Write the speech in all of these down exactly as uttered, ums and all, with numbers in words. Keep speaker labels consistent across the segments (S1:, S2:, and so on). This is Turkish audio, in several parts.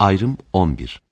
S1: Ayrım on bir.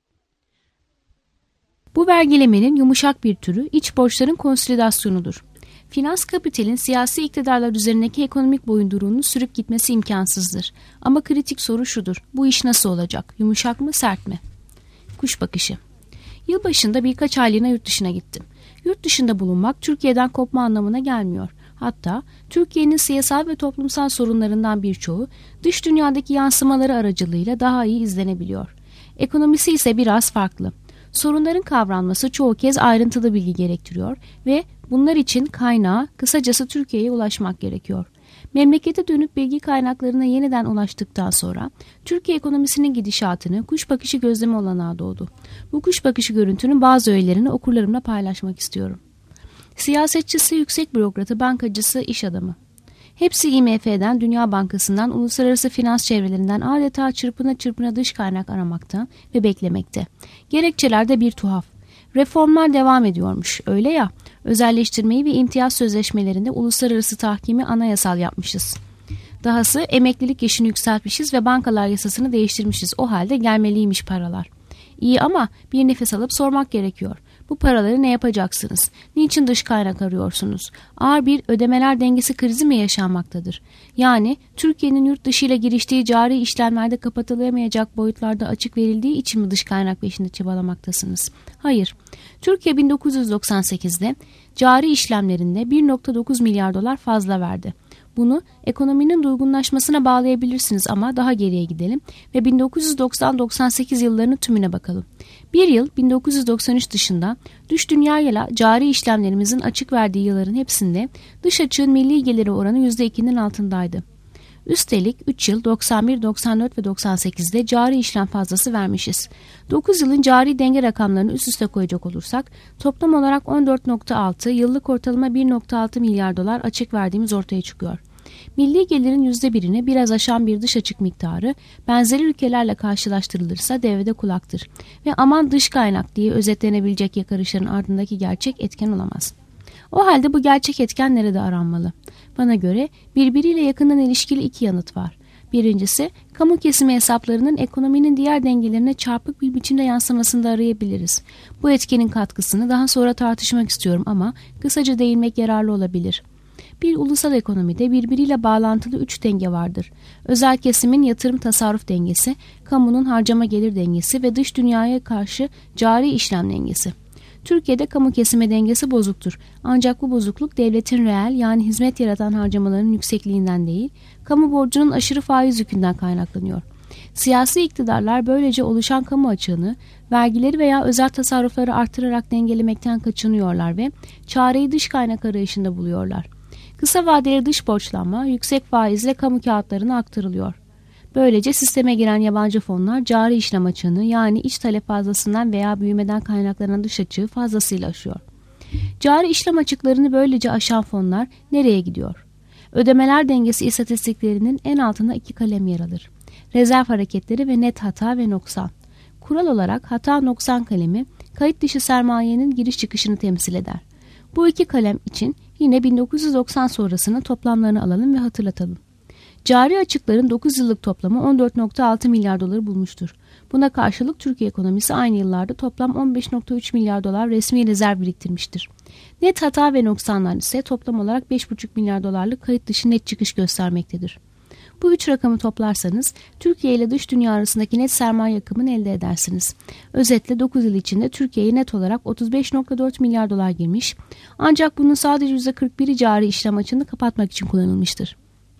S2: Bu vergilemenin yumuşak bir türü iç borçların konsolidasyonudur. Finans kapitalin siyasi iktidarlar üzerindeki ekonomik boyunduruğunu sürüp gitmesi imkansızdır. Ama kritik soru şudur: bu iş nasıl olacak? Yumuşak mı, sert mi? Kuş bakışı. Yılbaşında birkaç aylığına yurt dışına gittim. Yurt dışında bulunmak Türkiye'den kopma anlamına gelmiyor. Hatta Türkiye'nin siyasal ve toplumsal sorunlarından birçoğu dış dünyadaki yansımaları aracılığıyla daha iyi izlenebiliyor. Ekonomisi ise biraz farklı. Sorunların kavranması çoğu kez ayrıntılı bilgi gerektiriyor ve bunlar için kaynağa, kısacası Türkiye'ye ulaşmak gerekiyor. Memlekete dönüp bilgi kaynaklarına yeniden ulaştıktan sonra Türkiye ekonomisinin gidişatını kuş bakışı gözleme olanağı doğdu. Bu kuş bakışı görüntünün bazı öğelerini okurlarımla paylaşmak istiyorum. Siyasetçisi, yüksek bürokratı, bankacısı, iş adamı. Hepsi I M F'den, Dünya Bankası'ndan, uluslararası finans çevrelerinden adeta çırpına çırpına dış kaynak aramakta ve beklemekte. Gerekçeler de bir tuhaf. Reformlar devam ediyormuş, öyle ya. Özelleştirmeyi ve imtiyaz sözleşmelerinde uluslararası tahkimi anayasal yapmışız. Dahası emeklilik yaşını yükseltmişiz ve bankalar yasasını değiştirmişiz. O halde gelmeliymiş paralar. İyi ama bir nefes alıp sormak gerekiyor. Bu paraları ne yapacaksınız? Niçin dış kaynak arıyorsunuz? Ağır bir ödemeler dengesi krizi mi yaşanmaktadır? Yani Türkiye'nin yurt dışıyla giriştiği cari işlemlerde kapatılamayacak boyutlarda açık verildiği için mi dış kaynak peşinde çabalamaktasınız? Hayır. Türkiye bin dokuz yüz doksan sekizde cari işlemlerinde bir virgül dokuz milyar dolar fazla verdi. Bunu ekonominin durgunlaşmasına bağlayabilirsiniz ama daha geriye gidelim ve bin dokuz yüz doksan doksan sekiz yıllarının tümüne bakalım. Bir yıl bin dokuz yüz doksan üç dışında dış dünyayla cari işlemlerimizin açık verdiği yılların hepsinde dış açığın milli geliri oranı yüzde ikinin altındaydı. Üstelik üç yıl doksan bir, doksan dört ve doksan sekizde cari işlem fazlası vermişiz. dokuz yılın cari denge rakamlarını üst üste koyacak olursak toplam olarak on dört virgül altı, yıllık ortalama bir virgül altı milyar dolar açık verdiğimiz ortaya çıkıyor. Milli gelirin yüzde birini biraz aşan bir dış açık miktarı benzeri ülkelerle karşılaştırılırsa devede kulaktır ve aman dış kaynak diye özetlenebilecek yakarışların ardındaki gerçek etken olamaz. O halde bu gerçek etken nerede aranmalı? Bana göre birbiriyle yakından ilişkili iki yanıt var. Birincisi, kamu kesimi hesaplarının ekonominin diğer dengelerine çarpık bir biçimde yansımasında arayabiliriz. Bu etkenin katkısını daha sonra tartışmak istiyorum ama kısaca değinmek yararlı olabilir. Bir ulusal ekonomide birbiriyle bağlantılı üç denge vardır. Özel kesimin yatırım tasarruf dengesi, kamunun harcama gelir dengesi ve dış dünyaya karşı cari işlem dengesi. Türkiye'de kamu kesimi dengesi bozuktur. Ancak bu bozukluk devletin reel yani hizmet yaratan harcamalarının yüksekliğinden değil, kamu borcunun aşırı faiz yükünden kaynaklanıyor. Siyasi iktidarlar böylece oluşan kamu açığını, vergileri veya özel tasarrufları artırarak dengelemekten kaçınıyorlar ve çareyi dış kaynak arayışında buluyorlar. Kısa vadeli dış borçlanma yüksek faizle kamu kağıtlarına aktarılıyor. Böylece sisteme giren yabancı fonlar cari işlem açığını yani iç talep fazlasından veya büyümeden kaynaklanan dış açığı fazlasıyla aşıyor. Cari işlem açıklarını böylece aşan fonlar nereye gidiyor? Ödemeler dengesi istatistiklerinin en altında iki kalem yer alır. Rezerv hareketleri ve net hata ve noksan. Kural olarak hata noksan kalemi kayıt dışı sermayenin giriş çıkışını temsil eder. Bu iki kalem için yine bin dokuz yüz doksan sonrasının toplamlarını alalım ve hatırlatalım. Cari açıkların dokuz yıllık toplamı on dört virgül altı milyar doları bulmuştur. Buna karşılık Türkiye ekonomisi aynı yıllarda toplam on beş virgül üç milyar dolar resmi rezerv biriktirmiştir. Net hata ve noksanlar ise toplam olarak beş virgül beş milyar dolarlık kayıt dışı net çıkış göstermektedir. Bu üç rakamı toplarsanız Türkiye ile dış dünya arasındaki net sermaye akımını elde edersiniz. Özetle dokuz yıl içinde Türkiye'ye net olarak otuz beş virgül dört milyar dolar girmiş, ancak bunun sadece yüzde kırk biri cari işlem açığını kapatmak için kullanılmıştır.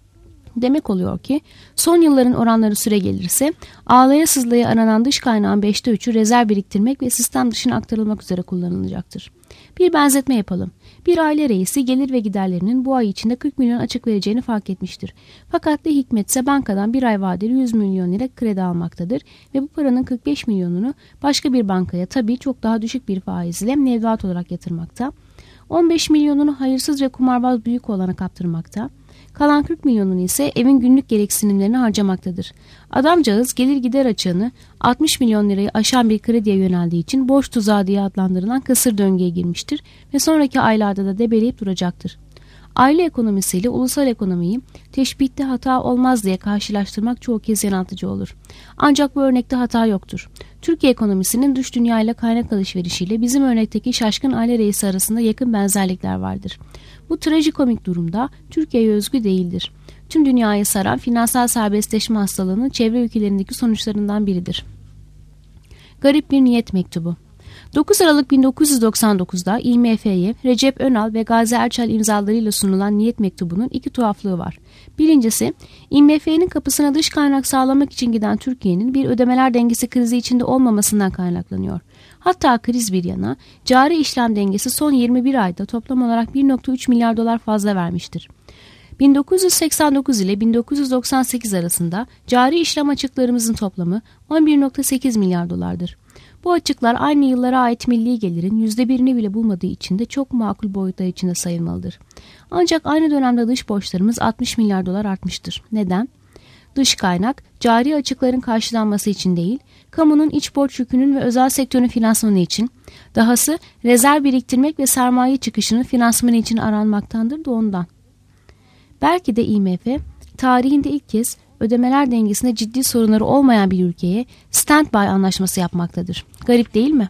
S2: Demek oluyor ki son yılların oranları süre gelirse ağlaya sızlaya aranan dış kaynağın beşte üçü rezerv biriktirmek ve sistem dışına aktarılmak üzere kullanılacaktır. Bir benzetme yapalım. Bir aile reisi gelir ve giderlerinin bu ay içinde kırk milyon açık vereceğini fark etmiştir. Fakat ne hikmetse bankadan bir ay vadeli yüz milyon lira kredi almaktadır ve bu paranın kırk beş milyonunu başka bir bankaya tabii çok daha düşük bir faizle mevduat olarak yatırmakta. on beş milyonunu hayırsız ve kumarbaz büyük olana kaptırmakta. Kalan kırk milyonunu ise evin günlük gereksinimlerini harcamaktadır. Adamcağız gelir gider açığını altmış milyon lirayı aşan bir krediye yöneldiği için borç tuzağı diye adlandırılan kısır döngüye girmiştir ve sonraki aylarda da debeleyip duracaktır. Aile ekonomisiyle ulusal ekonomiyi teşbihte hata olmaz diye karşılaştırmak çoğu kez yanıltıcı olur. Ancak bu örnekte hata yoktur. Türkiye ekonomisinin dış dünya ile kaynak alışverişiyle bizim örnekteki şaşkın aile reisi arasında yakın benzerlikler vardır. Bu trajikomik durumda Türkiye'ye özgü değildir. Tüm dünyayı saran finansal serbestleşme hastalığının çevre ülkelerindeki sonuçlarından biridir. Garip bir niyet mektubu. dokuz Aralık bin dokuz yüz doksan dokuz'da İ M F'ye Recep Önal ve Gazi Erçel imzalarıyla sunulan niyet mektubunun iki tuhaflığı var. Birincisi, İ M F'nin kapısına dış kaynak sağlamak için giden Türkiye'nin bir ödemeler dengesi krizi içinde olmamasından kaynaklanıyor. Hatta kriz bir yana, cari işlem dengesi son yirmi bir ayda toplam olarak bir virgül üç milyar dolar fazla vermiştir. bin dokuz yüz seksen dokuz ile bin dokuz yüz doksan sekiz arasında cari işlem açıklarımızın toplamı on bir virgül sekiz milyar dolardır. Bu açıklar aynı yıllara ait milli gelirin yüzde birini bile bulmadığı için de çok makul boyutlar içinde sayılmalıdır. Ancak aynı dönemde dış borçlarımız altmış milyar dolar artmıştır. Neden? Dış kaynak, cari açıkların karşılanması için değil, kamunun iç borç yükünün ve özel sektörün finansmanı için, dahası rezerv biriktirmek ve sermaye çıkışının finansmanı için aranmaktandır da ondan. Belki de İ M F, tarihinde ilk kez ödemeler dengesinde ciddi sorunları olmayan bir ülkeye stand-by anlaşması yapmaktadır. Garip değil mi?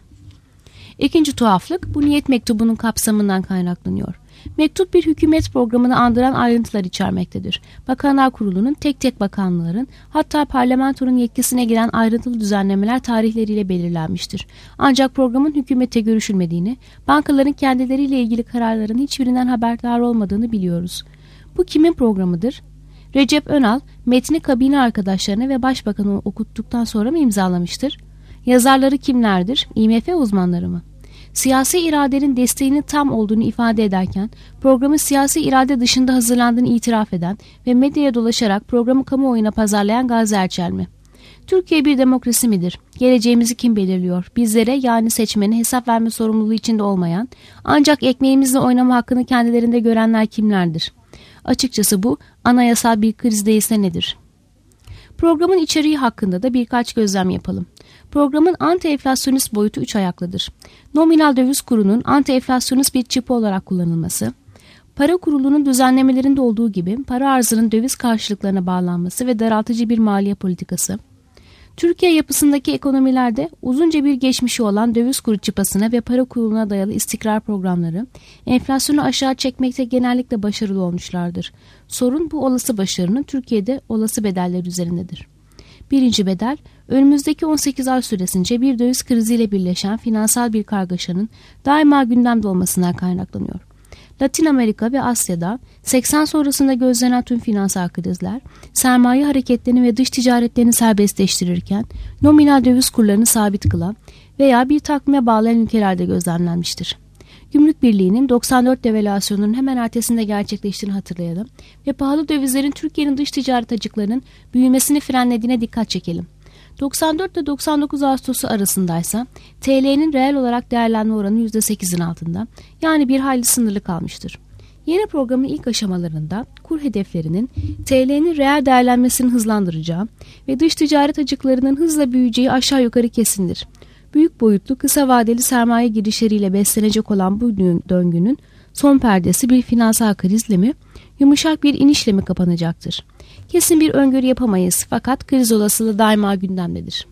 S2: İkinci tuhaflık bu niyet mektubunun kapsamından kaynaklanıyor. Mektup bir hükümet programını andıran ayrıntılar içermektedir. Bakanlar Kurulu'nun tek tek bakanların hatta parlamentonun yetkisine giren ayrıntılı düzenlemeler tarihleriyle belirlenmiştir. Ancak programın hükümete görüşülmediğini, bankaların kendileriyle ilgili kararların hiçbirinden haberdar olmadığını biliyoruz. Bu kimin programıdır? Recep Önal metni kabine arkadaşlarına ve başbakanı okuttuktan sonra mı imzalamıştır? Yazarları kimlerdir? İ M F uzmanları mı? Siyasi iradenin desteğinin tam olduğunu ifade ederken programın siyasi irade dışında hazırlandığını itiraf eden ve medyaya dolaşarak programı kamuoyuna pazarlayan Gazi Erçel mi? Türkiye bir demokrasi midir? Geleceğimizi kim belirliyor? Bizlere, yani seçmene hesap verme sorumluluğu içinde olmayan, ancak ekmeğimizle oynama hakkını kendilerinde görenler kimlerdir? Açıkçası bu anayasal bir kriz değilse nedir? Programın içeriği hakkında da birkaç gözlem yapalım. Programın anti-enflasyonist boyutu üç ayaklıdır. Nominal döviz kurunun anti-enflasyonist bir çipi olarak kullanılması, para kurulunun düzenlemelerinde olduğu gibi para arzının döviz karşılıklarına bağlanması ve daraltıcı bir maliye politikası, Türkiye yapısındaki ekonomilerde uzunca bir geçmişi olan döviz kuru çıpasına ve para kuruluna dayalı istikrar programları enflasyonu aşağı çekmekte genellikle başarılı olmuşlardır. Sorun bu olası başarının Türkiye'de olası bedeller üzerindedir. Birinci bedel, önümüzdeki on sekiz ay süresince bir döviz kriziyle birleşen finansal bir kargaşanın daima gündemde olmasından kaynaklanıyor. Latin Amerika ve Asya'da seksen sonrasında gözlenen tüm finansal krizler, sermaye hareketlerini ve dış ticaretlerini serbestleştirirken nominal döviz kurlarını sabit kılan veya bir takvime bağlayan ülkelerde gözlemlenmiştir. Gümrük Birliği'nin doksan dört devalüasyonunun hemen ertesinde gerçekleştiğini hatırlayalım ve pahalı dövizlerin Türkiye'nin dış ticaret açıklarının büyümesini frenlediğine dikkat çekelim. doksan dört ile doksan dokuz Ağustos'u arasındaysa T L'nin reel olarak değerlenme oranı yüzde sekizin altında, yani bir hayli sınırlı kalmıştır. Yeni programın ilk aşamalarında kur hedeflerinin T L'nin reel değerlenmesini hızlandıracağı ve dış ticaret açıklarının hızla büyüyeceği aşağı yukarı kesindir. Büyük boyutlu kısa vadeli sermaye girişleriyle beslenecek olan bu döngünün son perdesi bir finansal krizle mi, yumuşak bir inişle mi kapanacaktır? Kesin bir öngörü yapamayız, fakat kriz olasılığı daima gündemdedir.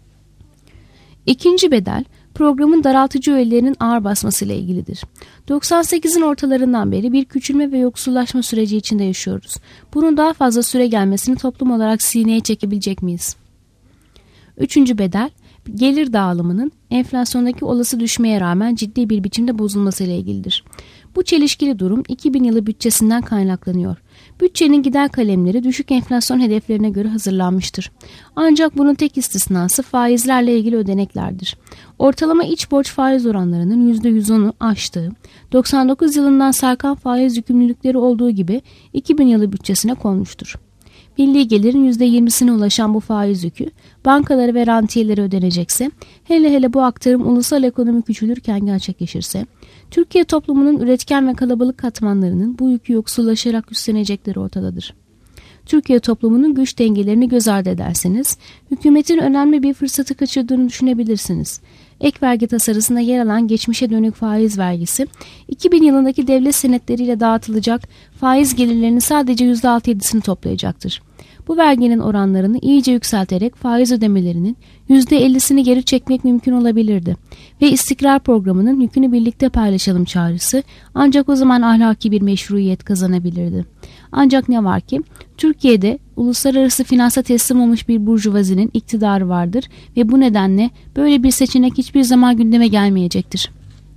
S2: İkinci bedel, programın daraltıcı öğelerinin ağır basmasıyla ilgilidir. doksan sekizin ortalarından beri bir küçülme ve yoksullaşma süreci içinde yaşıyoruz. Bunun daha fazla süre gelmesini toplum olarak sineye çekebilecek miyiz? Üçüncü bedel, gelir dağılımının enflasyondaki olası düşmeye rağmen ciddi bir biçimde bozulmasıyla ilgilidir. Bu çelişkili durum iki bin yılı bütçesinden kaynaklanıyor. Bütçenin gider kalemleri düşük enflasyon hedeflerine göre hazırlanmıştır. Ancak bunun tek istisnası faizlerle ilgili ödeneklerdir. Ortalama iç borç faiz oranlarının yüzde yüz onu aştığı, doksan dokuz yılından sarkan faiz yükümlülükleri olduğu gibi iki bin yılı bütçesine konmuştur. Milli gelirin yüzde yirmisine ulaşan bu faiz yükü bankalara ve rantiyelere ödenecekse, hele hele bu aktarım ulusal ekonomi küçülürken gerçekleşirse, Türkiye toplumunun üretken ve kalabalık katmanlarının bu yükü yoksullaşarak üstlenecekleri ortadadır. Türkiye toplumunun güç dengelerini göz ardı ederseniz, hükümetin önemli bir fırsatı kaçırdığını düşünebilirsiniz. Ek vergi tasarısında yer alan geçmişe dönük faiz vergisi, iki bin yılındaki devlet senetleriyle dağıtılacak faiz gelirlerinin sadece yüzde altı yedisini toplayacaktır. Bu verginin oranlarını iyice yükselterek faiz ödemelerinin yüzde ellisini geri çekmek mümkün olabilirdi ve istikrar programının yükünü birlikte paylaşalım çağrısı ancak o zaman ahlaki bir meşruiyet kazanabilirdi. Ancak ne var ki Türkiye'de uluslararası finansa teslim olmuş bir burjuvazinin iktidarı vardır ve bu nedenle böyle bir seçenek hiçbir zaman gündeme gelmeyecektir.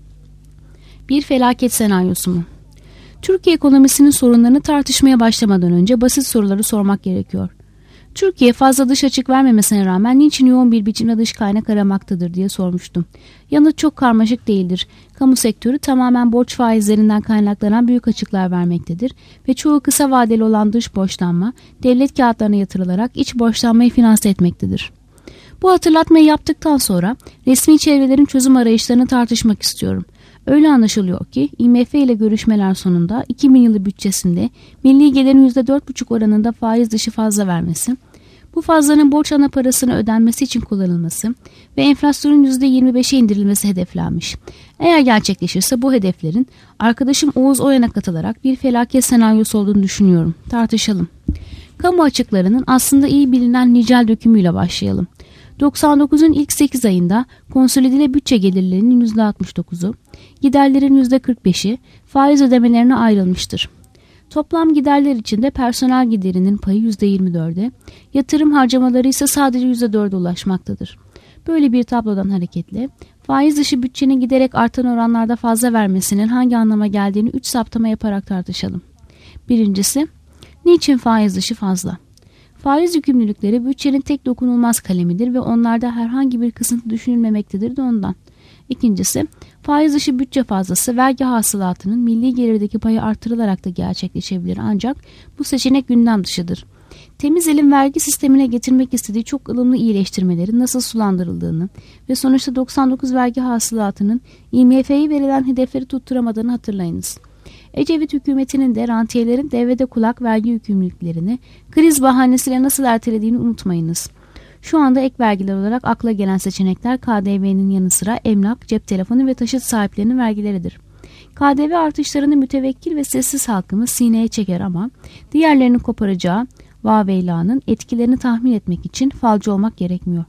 S2: Bir felaket senaryosu mu? Türkiye ekonomisinin sorunlarını tartışmaya başlamadan önce basit soruları sormak gerekiyor. Türkiye fazla dış açık vermemesine rağmen niçin yoğun bir biçimde dış kaynak aramaktadır diye sormuştum. Yanıt çok karmaşık değildir. Kamu sektörü tamamen borç faizlerinden kaynaklanan büyük açıklar vermektedir ve çoğu kısa vadeli olan dış borçlanma devlet kağıtlarına yatırılarak iç borçlanmayı finanse etmektedir. Bu hatırlatmayı yaptıktan sonra resmi çevrelerin çözüm arayışlarını tartışmak istiyorum. Öyle anlaşılıyor ki I M F ile görüşmeler sonunda iki bin yılı bütçesinde milli gelirin yüzde dört buçuk oranında faiz dışı fazla vermesi, bu fazlanın borç ana parasını ödenmesi için kullanılması ve enflasyonun yüzde yirmi beşe indirilmesi hedeflenmiş. Eğer gerçekleşirse bu hedeflerin arkadaşım Oğuz Oyan'a katılarak bir felaket senaryosu olduğunu düşünüyorum. Tartışalım. Kamu açıklarının aslında iyi bilinen nicel dökümüyle başlayalım. doksan dokuzun ilk sekiz ayında konsolide bütçe gelirlerinin yüzde altmış dokuzu, giderlerin yüzde kırk beşi faiz ödemelerine ayrılmıştır. Toplam giderler içinde personel giderinin payı yüzde yirmi dörde, yatırım harcamaları ise sadece yüzde dörde ulaşmaktadır. Böyle bir tablodan hareketle faiz dışı bütçenin giderek artan oranlarda fazla vermesinin hangi anlama geldiğini üç saptama yaparak tartışalım. Birincisi, niçin faiz dışı fazla? Faiz yükümlülükleri bütçenin tek dokunulmaz kalemidir ve onlarda herhangi bir kısıntı düşünülmemektedir de ondan. İkincisi, faiz dışı bütçe fazlası vergi hasılatının milli gelirdeki payı artırılarak da gerçekleşebilir ancak bu seçenek gündem dışıdır. Temiz elin vergi sistemine getirmek istediği çok ılımlı iyileştirmelerin nasıl sulandırıldığını ve sonuçta doksan dokuz vergi hasılatının I M F'ye verilen hedefleri tutturamadığını hatırlayınız. Ecevit hükümetinin de rantiyelerin devrede kulak vergi yükümlülüklerini kriz bahanesiyle nasıl ertelediğini unutmayınız. Şu anda ek vergiler olarak akla gelen seçenekler K D V'nin yanı sıra emlak, cep telefonu ve taşıt sahiplerinin vergileridir. K D V artışlarını mütevekkil ve sessiz halkımız sineye çeker ama diğerlerinin koparacağı vaveylanın etkilerini tahmin etmek için falcı olmak gerekmiyor.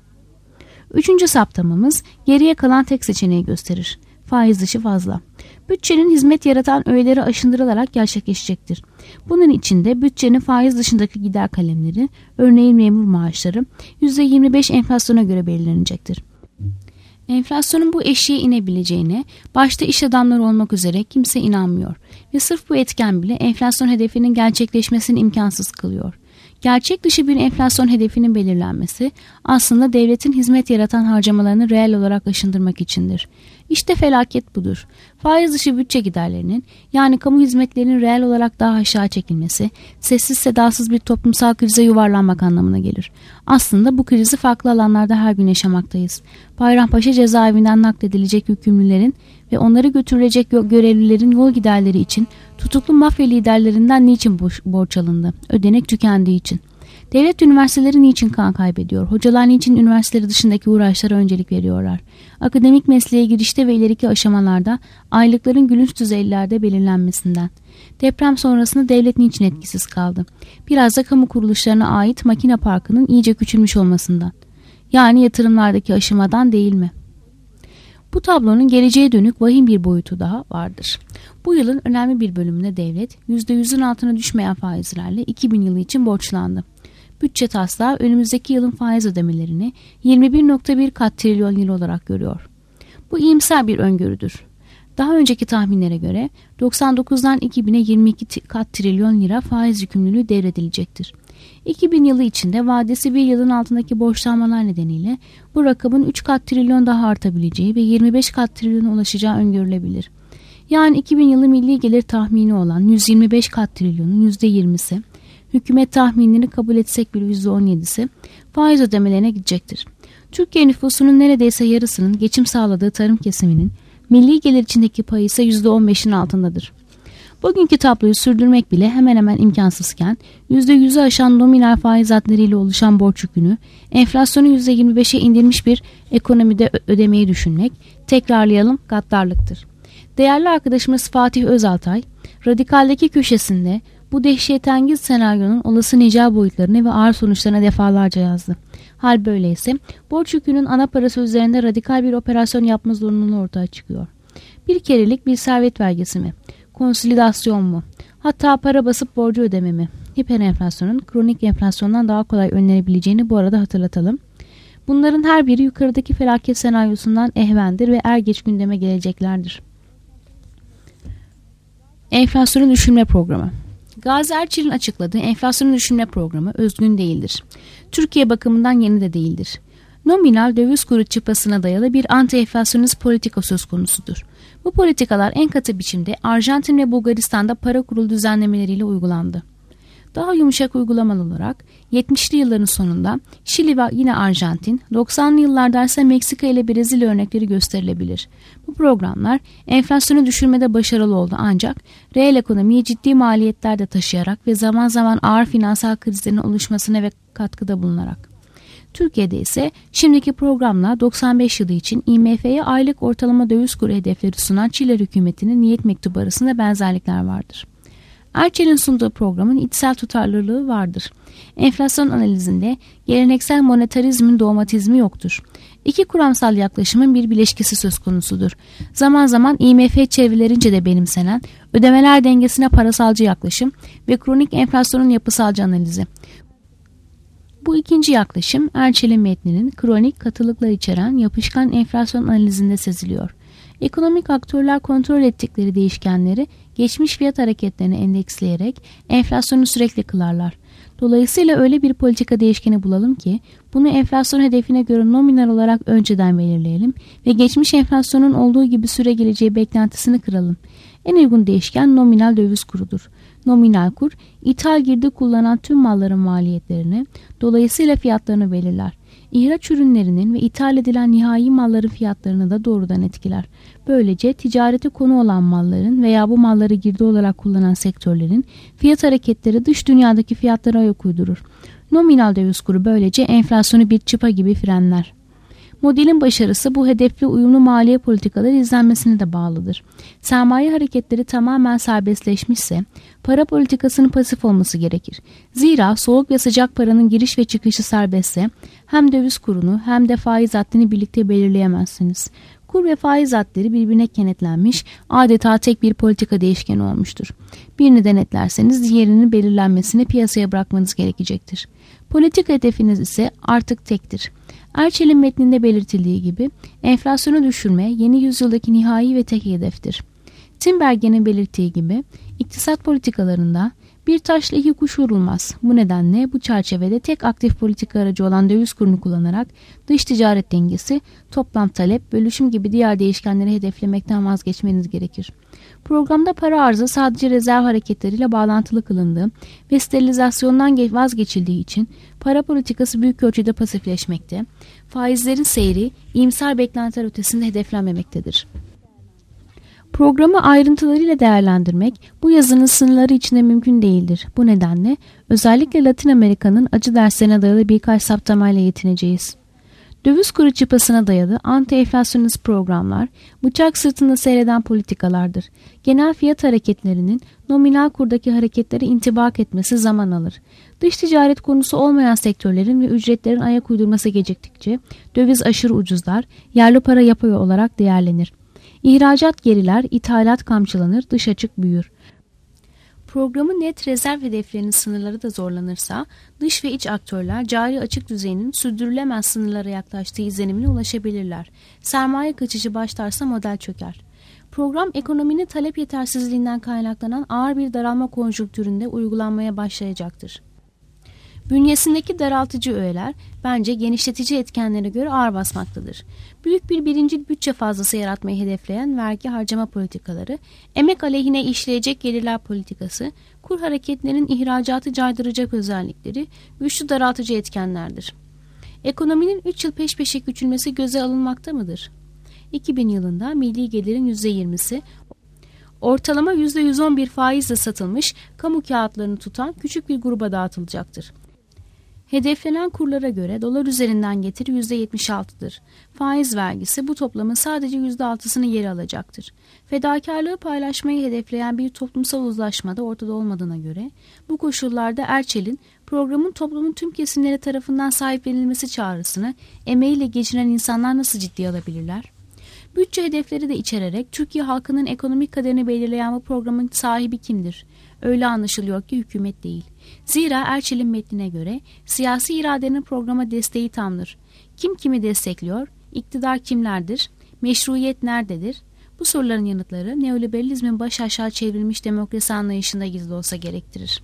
S2: Üçüncü saptamamız geriye kalan tek seçeneği gösterir. Faiz dışı fazla. Bütçenin hizmet yaratan öğeleri aşındırılarak gerçekleşecektir. Bunun içinde bütçenin faiz dışındaki gider kalemleri, örneğin memur maaşları yüzde yirmi beş enflasyona göre belirlenecektir. Enflasyonun bu eşiğe inebileceğine başta iş adamları olmak üzere kimse inanmıyor ve sırf bu etken bile enflasyon hedefinin gerçekleşmesini imkansız kılıyor. Gerçek dışı bir enflasyon hedefinin belirlenmesi aslında devletin hizmet yaratan harcamalarını reel olarak aşındırmak içindir. İşte felaket budur. Faiz dışı bütçe giderlerinin yani kamu hizmetlerinin reel olarak daha aşağı çekilmesi, sessiz sedasız bir toplumsal krize yuvarlanmak anlamına gelir. Aslında bu krizi farklı alanlarda her gün yaşamaktayız. Bayrampaşa cezaevinden nakledilecek yükümlülerin ve onları götürülecek görevlilerin yol giderleri için tutuklu mafya liderlerinden niçin borç alındı? Ödenek tükendiği için. Devlet üniversiteleri niçin kan kaybediyor? Hocalar niçin üniversiteleri dışındaki uğraşlara öncelik veriyorlar? Akademik mesleğe girişte ve ileriki aşamalarda aylıkların gülünç düzeylerde belirlenmesinden. Deprem sonrasında devlet niçin etkisiz kaldı? Biraz da kamu kuruluşlarına ait makine parkının iyice küçülmüş olmasından. Yani yatırımlardaki aşamadan değil mi? Bu tablonun geleceğe dönük vahim bir boyutu daha vardır. Bu yılın önemli bir bölümünde devlet yüzde yüzün altına düşmeyen faizlerle iki bin yılı için borçlandı. Bütçe taslağı önümüzdeki yılın faiz ödemelerini yirmi bir nokta bir kat trilyon lira olarak görüyor. Bu iyimser bir öngörüdür. Daha önceki tahminlere göre doksan dokuzdan iki bine yirmi iki kat trilyon lira faiz yükümlülüğü devredilecektir. iki bin yılı içinde vadesi bir yılın altındaki borçlanmalar nedeniyle bu rakamın üç kat trilyon daha artabileceği ve yirmi beş kat trilyona ulaşacağı öngörülebilir. Yani iki bin yılı milli gelir tahmini olan yüz yirmi beş kat trilyonun yüzde yirmisi, hükümet tahminini kabul etsek bile yüzde on yedisi faiz ödemelerine gidecektir. Türkiye nüfusunun neredeyse yarısının geçim sağladığı tarım kesiminin milli gelir içindeki payı ise yüzde on beşin altındadır. Bugünkü tabloyu sürdürmek bile hemen hemen imkansızken yüzde yüzü aşan nominal faiz haddleriyle oluşan borç yükünü enflasyonu yüzde yirmi beşe indirmiş bir ekonomide ödemeyi düşünmek, tekrarlayalım, gaddarlıktır. Değerli arkadaşımız Fatih Özaltay, Radikal'deki köşesinde bu dehşetengiz senaryonun olası nicel boyutlarını ve ağır sonuçlarına defalarca yazdı. Hal böyleyse borç yükünün ana parası üzerinde radikal bir operasyon yapma zorunluluğu ortaya çıkıyor. Bir kerelik bir servet vergisi mi? Konsolidasyon mu? Hatta para basıp borcu ödeme mi? Hiperenflasyonun kronik enflasyondan daha kolay önlenebileceğini bu arada hatırlatalım. Bunların her biri yukarıdaki felaket senaryosundan ehvendir ve er geç gündeme geleceklerdir. Enflasyonu düşürme programı. Gazi Erçel'in açıkladığı enflasyonu düşürme programı özgün değildir. Türkiye bakımından yeni de değildir. Nominal döviz kuru çıpasına dayalı bir anti-enflasyonist politika söz konusudur. Bu politikalar en katı biçimde Arjantin ve Bulgaristan'da para kurulu düzenlemeleriyle uygulandı. Daha yumuşak uygulamalı olarak yetmişli yılların sonunda Şili ve yine Arjantin, doksanlı yıllarda ise Meksika ile Brezilya örnekleri gösterilebilir. Bu programlar enflasyonu düşürmede başarılı oldu ancak reel ekonomiye ciddi maliyetler de taşıyarak ve zaman zaman ağır finansal krizlerin oluşmasına ve katkıda bulunarak. Türkiye'de ise şimdiki programla doksan beş yılı için I M F'ye aylık ortalama döviz kuru hedefleri sunan Çiller hükümetinin niyet mektubu arasında benzerlikler vardır. Erçel'in sunduğu programın içsel tutarlılığı vardır. Enflasyon analizinde geleneksel monetarizmin dogmatizmi yoktur. İki kuramsal yaklaşımın bir bileşkesi söz konusudur. Zaman zaman I M F çevrelerince de benimsenen ödemeler dengesine parasalcı yaklaşım ve kronik enflasyonun yapısalcı analizi. Bu ikinci yaklaşım Erçel'in metninin kronik katılıklar içeren yapışkan enflasyon analizinde seziliyor. Ekonomik aktörler kontrol ettikleri değişkenleri geçmiş fiyat hareketlerini endeksleyerek enflasyonu sürekli kılarlar. Dolayısıyla öyle bir politika değişkeni bulalım ki bunu enflasyon hedefine göre nominal olarak önceden belirleyelim ve geçmiş enflasyonun olduğu gibi süre geleceği beklentisini kıralım. En uygun değişken nominal döviz kurudur. Nominal kur, ithal girdi kullanan tüm malların maliyetlerini, dolayısıyla fiyatlarını belirler. İhraç ürünlerinin ve ithal edilen nihai malların fiyatlarını da doğrudan etkiler. Böylece ticarete konu olan malların veya bu malları girdi olarak kullanan sektörlerin fiyat hareketleri dış dünyadaki fiyatlara ayak uydurur. Nominal döviz kuru böylece enflasyonu bir çıpa gibi frenler. Modelin başarısı bu hedefli uyumlu maliye politikaları izlenmesine de bağlıdır. Sermaye hareketleri tamamen serbestleşmişse para politikasının pasif olması gerekir. Zira soğuk ve sıcak paranın giriş ve çıkışı serbestse hem döviz kurunu hem de faiz haddini birlikte belirleyemezsiniz. Kur ve faiz hadleri birbirine kenetlenmiş, adeta tek bir politika değişkeni olmuştur. Birini denetlerseniz diğerinin belirlenmesini piyasaya bırakmanız gerekecektir. Politika hedefiniz ise artık tektir. Erçel'in metninde belirtildiği gibi enflasyonu düşürme yeni yüzyıldaki nihai ve tek hedeftir. Timbergen'in belirttiği gibi iktisat politikalarında bir taşla iki kuş vurulmaz. Bu nedenle bu çerçevede tek aktif politika aracı olan döviz kurunu kullanarak dış ticaret dengesi, toplam talep, bölüşüm gibi diğer değişkenleri hedeflemekten vazgeçmeniz gerekir. Programda para arzı sadece rezerv hareketleriyle bağlantılı kılındığı ve sterilizasyondan vazgeçildiği için para politikası büyük ölçüde pasifleşmekte, faizlerin seyri iyimser beklentiler ötesinde hedeflenmemektedir. Programı ayrıntılarıyla değerlendirmek bu yazının sınırları içinde mümkün değildir. Bu nedenle özellikle Latin Amerika'nın acı derslerine dayalı birkaç saptamayla yetineceğiz. Döviz kuru çıpasına dayalı anti-enflasyonist programlar bıçak sırtında seyreden politikalardır. Genel fiyat hareketlerinin nominal kurdaki hareketlere intibak etmesi zaman alır. Dış ticaret konusu olmayan sektörlerin ve ücretlerin ayak uydurması geciktikçe döviz aşırı ucuzlar, yerli para yapay olarak değerlenir. İhracat geriler, ithalat kamçılanır, dış açık büyür. Programın net rezerv hedeflerinin sınırları da zorlanırsa, dış ve iç aktörler cari açık düzeyinin sürdürülemez sınırlara yaklaştığı izlenimine ulaşabilirler. Sermaye kaçışı başlarsa model çöker. Program ekonominin talep yetersizliğinden kaynaklanan ağır bir daralma konjonktüründe uygulanmaya başlayacaktır. Bünyesindeki daraltıcı öğeler bence genişletici etkenlere göre ağır basmaktadır. Büyük bir birincil bütçe fazlası yaratmayı hedefleyen vergi harcama politikaları, emek aleyhine işleyecek gelirler politikası, kur hareketlerinin ihracatı caydıracak özellikleri güçlü daraltıcı etkenlerdir. Ekonominin üç yıl peş peşe küçülmesi göze alınmakta mıdır? iki bin yılında milli gelirin yüzde yirmisi, Ortalama yüzde yüz on bir faizle satılmış kamu kağıtlarını tutan küçük bir gruba dağıtılacaktır. Hedeflenen kurlara göre dolar üzerinden getiri yüzde yetmiş altıdır. Faiz vergisi bu toplamın sadece yüzde altısını geri alacaktır. Fedakarlığı paylaşmayı hedefleyen bir toplumsal uzlaşma da ortada olmadığına göre bu koşullarda Erçel'in programın toplumun tüm kesimleri tarafından sahiplenilmesi çağrısını emeğiyle geçinen insanlar nasıl ciddiye alabilirler? Bütçe hedefleri de içererek Türkiye halkının ekonomik kaderini belirleyen bu programın sahibi kimdir? Öyle anlaşılıyor ki hükümet değil. Zira Erçel'in metnine göre siyasi iradenin programa desteği tamdır. Kim kimi destekliyor? İktidar kimlerdir? Meşruiyet nerededir? Bu soruların yanıtları neoliberalizmin baş aşağı çevrilmiş demokrasi anlayışında gizli olsa gerektirir.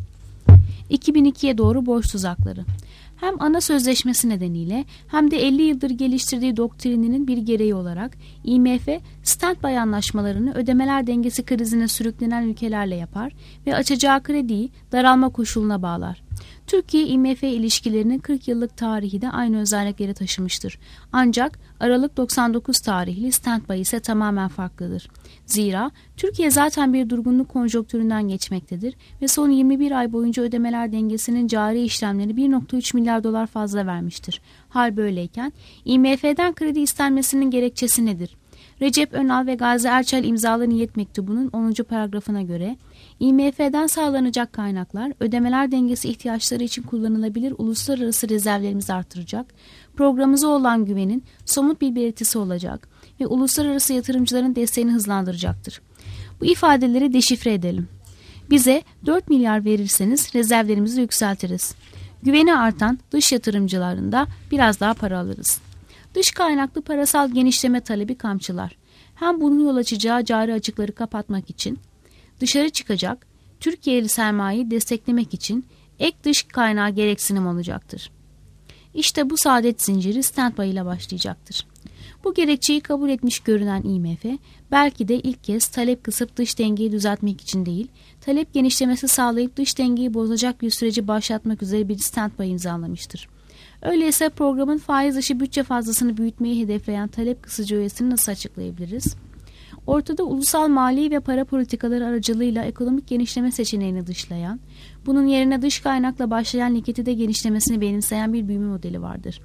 S2: iki bin ikiye doğru borç tuzakları. Hem ana sözleşmesi nedeniyle hem de elli yıldır geliştirdiği doktrininin bir gereği olarak I M F, standby anlaşmalarını ödemeler dengesi krizine sürüklenen ülkelerle yapar ve açacağı krediyi daralma koşuluna bağlar. Türkiye-I M F ilişkilerinin kırk yıllık tarihi de aynı özellikleri taşımıştır. Ancak Aralık doksan dokuz tarihli standby ise tamamen farklıdır. Zira Türkiye zaten bir durgunluk konjonktüründen geçmektedir ve son yirmi bir ay boyunca ödemeler dengesinin cari işlemleri bir virgül üç milyar dolar fazla vermiştir. Hal böyleyken I M F'den kredi istenmesinin gerekçesi nedir? Recep Önal ve Gazi Erçel imzalı niyet mektubunun onuncu paragrafına göre I M F'den sağlanacak kaynaklar ödemeler dengesi ihtiyaçları için kullanılabilir uluslararası rezervlerimizi artıracak, programımıza olan güvenin somut bir belirtisi olacak ve uluslararası yatırımcıların desteğini hızlandıracaktır. Bu ifadeleri deşifre edelim. Bize dört milyar verirseniz rezervlerimizi yükseltiriz. Güveni artan dış yatırımcılarında biraz daha para alırız. Dış kaynaklı parasal genişleme talebi kamçılar. Hem bunun yol açacağı cari açıkları kapatmak için, dışarı çıkacak Türkiye'li sermayeyi desteklemek için ek dış kaynağı gereksinim olacaktır. İşte bu saadet zinciri standby ile başlayacaktır. Bu gerekçeyi kabul etmiş görünen I M F, belki de ilk kez talep kısıp dış dengeyi düzeltmek için değil, talep genişlemesi sağlayıp dış dengeyi bozacak bir süreci başlatmak üzere bir standby imzalamıştır. Öyleyse programın faiz dışı bütçe fazlasını büyütmeyi hedefleyen talep kısıcı öğesini nasıl açıklayabiliriz? Ortada ulusal mali ve para politikaları aracılığıyla ekonomik genişleme seçeneğini dışlayan, bunun yerine dış kaynakla başlayan likidite genişlemesini benimseyen bir büyüme modeli vardır.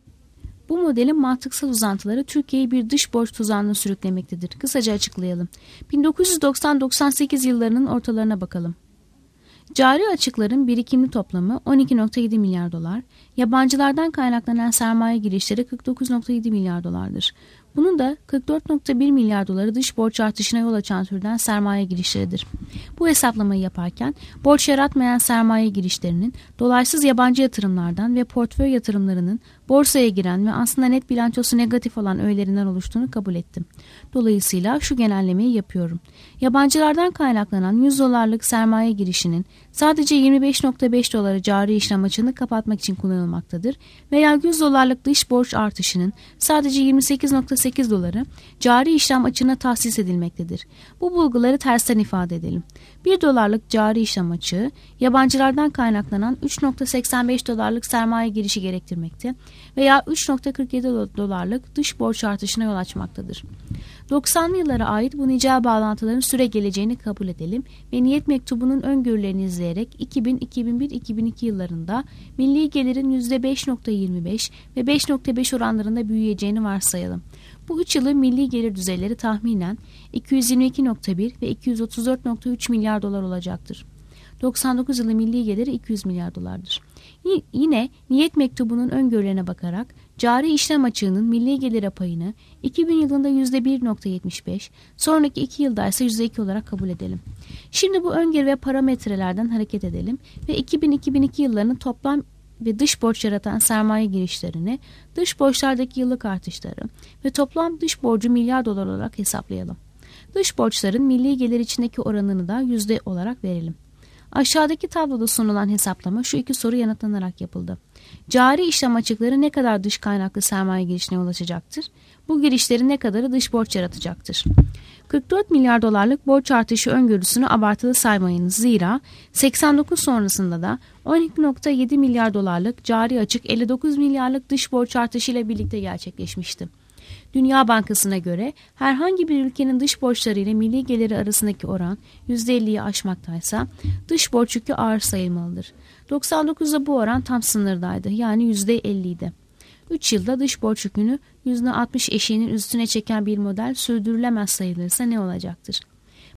S2: Bu modelin mantıksal uzantıları Türkiye'yi bir dış borç tuzağına sürüklemektedir. Kısaca açıklayalım. bin dokuz yüz doksan doksan sekiz yıllarının ortalarına bakalım. Cari açıkların birikimli toplamı on iki virgül yedi milyar dolar, yabancılardan kaynaklanan sermaye girişleri kırk dokuz virgül yedi milyar dolardır. Bunun da kırk dört virgül bir milyar doları dış borç artışına yol açan türden sermaye girişleridir. Bu hesaplamayı yaparken borç yaratmayan sermaye girişlerinin dolaysız yabancı yatırımlardan ve portföy yatırımlarının borsaya giren ve aslında net bilançosu negatif olan öğelerinden oluştuğunu kabul ettim. Dolayısıyla şu genellemeyi yapıyorum. Yabancılardan kaynaklanan yüz dolarlık sermaye girişinin sadece yirmi beş virgül beş doları cari işlem açığını kapatmak için kullanılmaktadır veya yüz dolarlık dış borç artışının sadece yirmi sekiz virgül sekiz doları cari işlem açığına tahsis edilmektedir. Bu bulguları tersten ifade edelim. bir dolarlık cari işlem açığı yabancılardan kaynaklanan üç virgül seksen beş dolarlık sermaye girişi gerektirmekte veya üç virgül kırk yedi dolarlık dış borç artışına yol açmaktadır. doksanlı yıllara ait bu nicel bağlantıların süre geleceğini kabul edelim ve niyet mektubunun öngörülerini izleyerek iki bin, iki bin bir, iki bin iki yıllarında milli gelirin yüzde beş virgül yirmi beş ve beş virgül beş oranlarında büyüyeceğini varsayalım. Bu üç yılın milli gelir düzeyleri tahminen iki yüz yirmi iki virgül bir ve iki yüz otuz dört virgül üç milyar dolar olacaktır. doksan dokuz yılı milli geliri iki yüz milyar dolardır. Y- yine niyet mektubunun öngörülerine bakarak cari işlem açığının milli gelire payını iki bin yılında yüzde bir virgül yetmiş beş, sonraki iki yılda ise yüzde iki olarak kabul edelim. Şimdi bu öngörü ve parametrelerden hareket edelim ve iki bin iki bin iki yıllarının toplam ve dış borç yaratan sermaye girişlerini, dış borçlardaki yıllık artışları ve toplam dış borcu milyar dolar olarak hesaplayalım. Dış borçların milli gelir içindeki oranını da yüzde olarak verelim. Aşağıdaki tabloda sunulan hesaplama şu iki soru yanıtlanarak yapıldı. Cari işlem açıkları ne kadar dış kaynaklı sermaye girişine ulaşacaktır? Bu girişlerin ne kadarı dış borç yaratacaktır? kırk dört milyar dolarlık borç artışı öngörüsünü abartılı saymayınız. Zira seksen dokuz sonrasında da on iki virgül yedi milyar dolarlık cari açık elli dokuz milyarlık dış borç artışı ile birlikte gerçekleşmişti. Dünya Bankası'na göre herhangi bir ülkenin dış borçları ile milli geliri arasındaki oran yüzde elliyi aşmaktaysa dış borç yükü ağır sayılmalıdır. doksan dokuzda bu oran tam sınırdaydı, yani yüzde elliydi. üç yılda dış borç yükünü yüzde altmış eşiğinin üstüne çeken bir model sürdürülemez sayılırsa ne olacaktır?